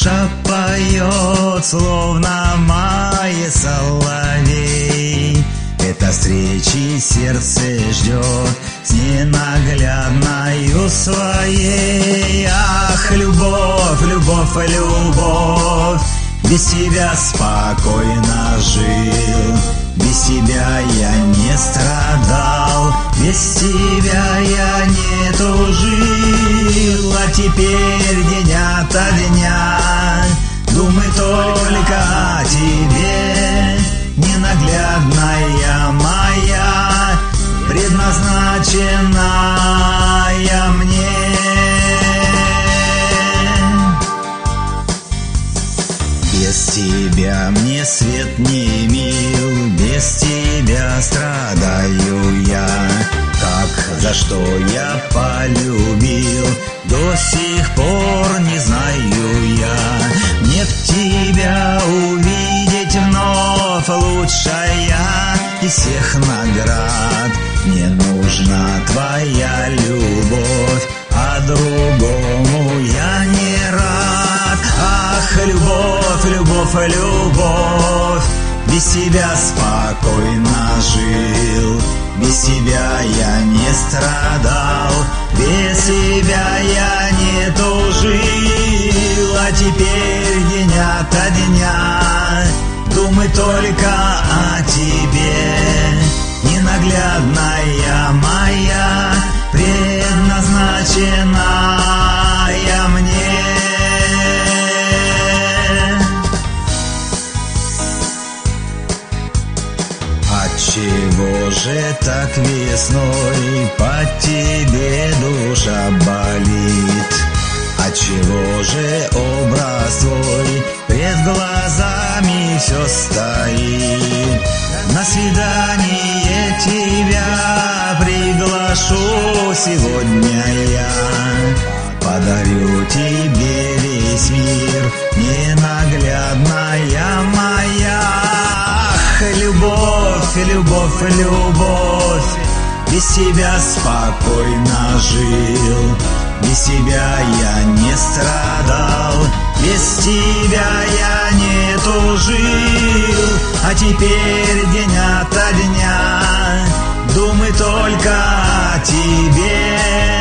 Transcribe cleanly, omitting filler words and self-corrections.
душа поет, словно мае соловей. Эта встречи сердце ждет с ненаглядною своей. Ах, любовь, любовь, любовь, без тебя спокойно жил, без тебя я не страдал, без тебя я не тужил. А теперь день ото дня думай только о тебе, ненаглядная моя, предназначенная мне. Без тебя мне свет не мил, без тебя страдаю я. Как, за что я полюбил, до сих пор не знаю я. Мне б тебя увидеть вновь, лучшая из всех наград. Мне нужна твоя любовь, а другому я не рад. Ах, любовь, любовь, любовь, без тебя спокойно жил, без тебя я не страдал, без тебя я не тужил. А теперь день ото дня думай только о тебе, ненаглядная моя, предназначенная мне. Отчего же так весной по тебе душа болит? Отчего же образ твой пред глазами все стоит? На свидание тебя приглашу сегодня я, подарю тебе весь мир, ненаглядная моя. Ах, любовь, любовь, любовь, без тебя спокойно жил, без тебя я не страдал, без тебя я не тужил. А теперь день ото дня думай только о тебе,